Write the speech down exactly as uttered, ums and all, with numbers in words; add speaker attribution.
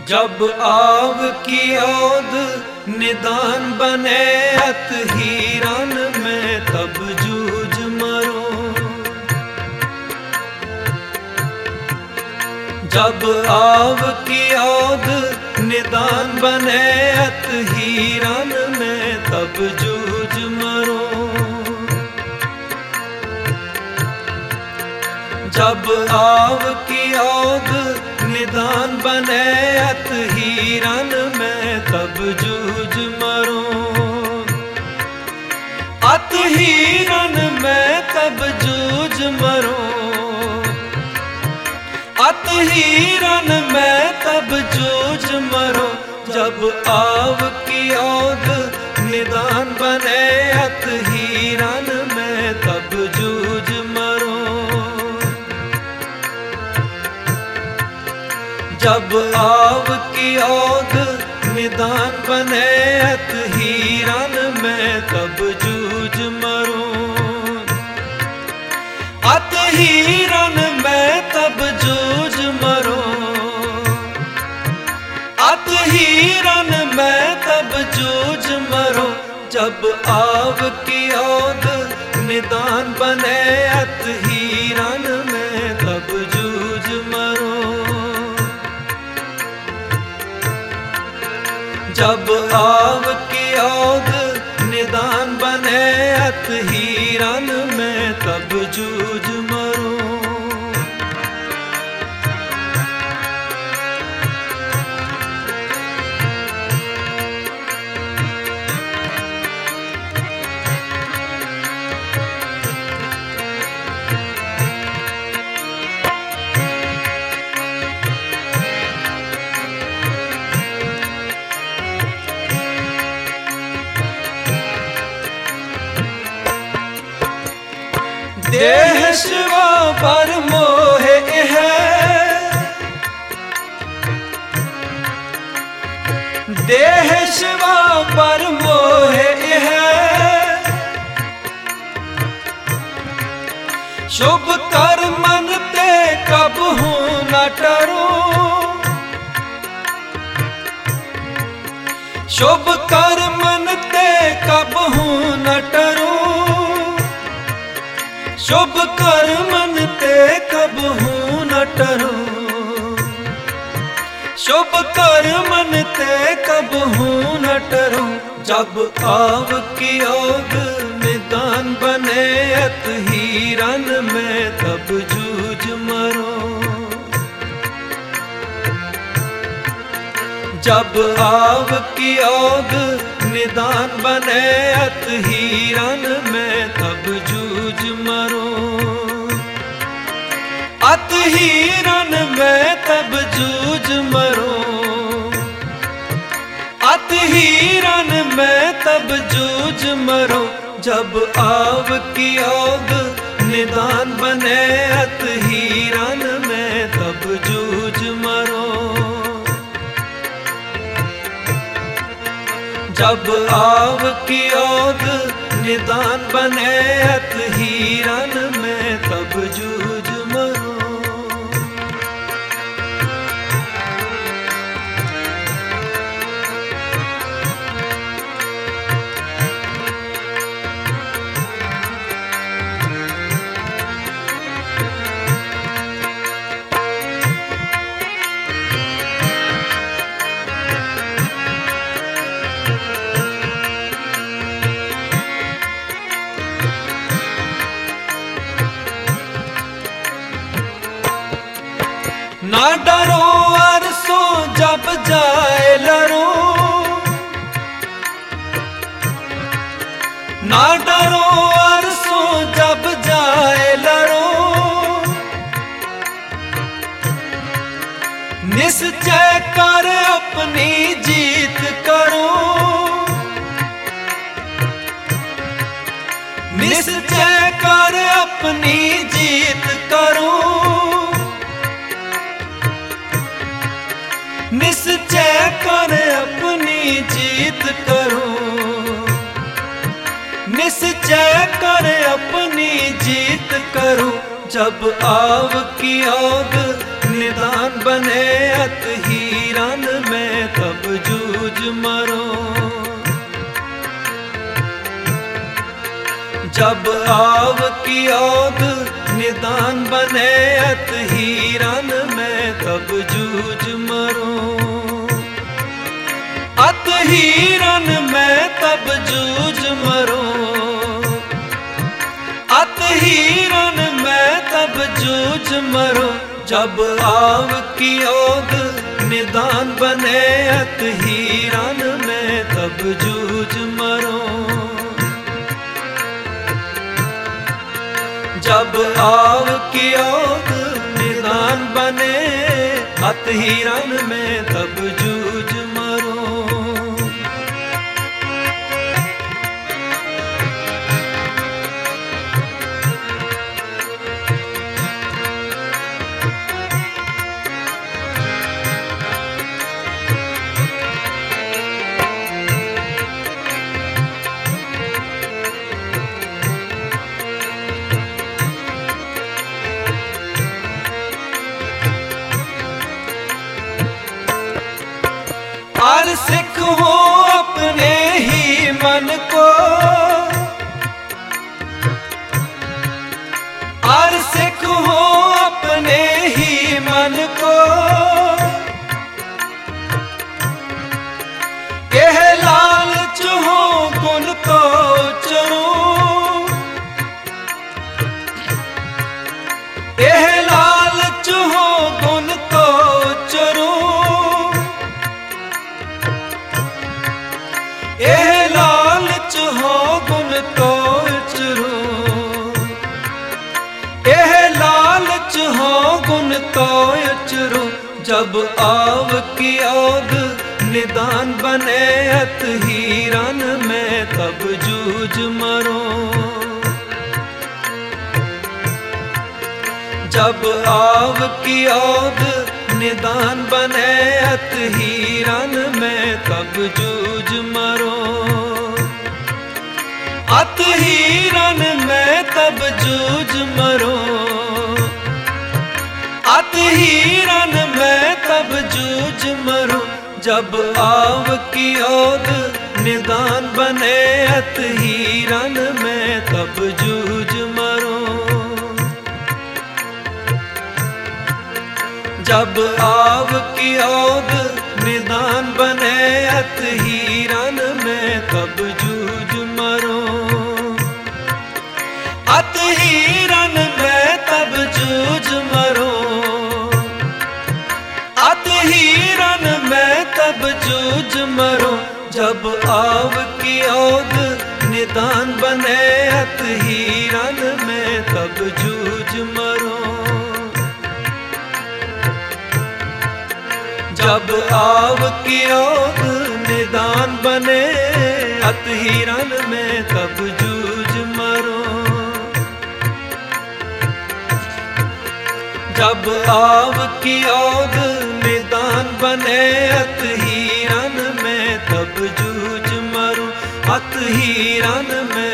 Speaker 1: जब आव की औद निदान बने अत हीरन में तब जूझ मरो। जब आव की औद निदान बने अत हीरन में तब जूझ मरो। जब आव की औद निदान बने अत हीरन में तब जूझ मरो। अत हीरन में तब जूझ मरो। अत हीरन में तब जूझ मरो। जब आव की औद निदान बने अत हीरन में तब जूझ मरो। जब आव की औद निदान बने अत हीरन में तब जूझ मरो। अत हीरन में तब जूझ मरो। अत हीरन में तब जूझ मरो। जब आव की औद निदान बने अत हीरन में तब जूझ मरो। जब आव की औद निदान बने अत हीरन में तब जूझ मरो। देह शिवा पर मोहे है। देह शिवा पर मोहे है। शुभ कर मन ते कब हूँ न डरूं। शुभ कर मन ते कब हूँ न डरूं। शुभ कर मन ते कब हूँ न डरूं। शुभ कर मन ते कब हूँ न डरूं। जब आव की औद निदान बने अत हीरन में तब जूझ मरो। जब आव की औद निदान बने अत हीरन में तब जूझ मरो। अत हीरन में तब जूझ मरो। अत हीरन में तब जूझ मरो। जब आव की औद निदान बने अत हीरन में तब जूझ मरो। जब आव की औद निदान बने अत हीरन में तब जूझ मरो। ना डरो अरसों जब जाए लरो। ना डरो अरसों जब जाए लरो। निश्चय कर अपनी जीत करो। निश्चय कर अपनी जीत करो। निश्चय कर अपनी जीत करो। निश्चय कर अपनी जीत करो। जब आव की औद निदान बने अत हीरन मरो। जब आव की औध निदान बने अत हीरन में तब जूझ मरो। अत हीरन में तब जूझ मरो। अत हीरन में तब जूझ मरो। जब आव की औध निदान बने अत हीरन में तब जूझ मरो। जब आव की औध निदान बने अत हीरन में तब जूझ मरो। और सिख हो अपने ही मन को। और सिख हो अपने ही मन को। यह लालच हो गुण को चरो। यह लालच हो गुण को चरो। यह लालच हो गुण तो चरो। यह लालच हो गुण तो चरो। जब आव की औध निदान बने अत हीरन में तब जूझ मरो। जब आव की औध निदान बने अत हीरन में तब जूझ मरो। अत हीरन में तब जूझ मरो। अत हीरन में तब जूझ मरो। जब आव की औध निदान बने अत हीरन में तब जूझ मरो। जब आव की औध निदान बने अत हीरन में तब जूझ मरो। अत हीरन में तब जूझ मरो। अत हीरन में तब जूझ मरो। जब आव की औध निदान बने अत हीरन में तब जूझ मरो। जब आव की औध निदान बने अत हीरन में तब जूझ मरो। जब आव की औध निदान बने अत हीरन में तब जूझ मरो। अत हीरन में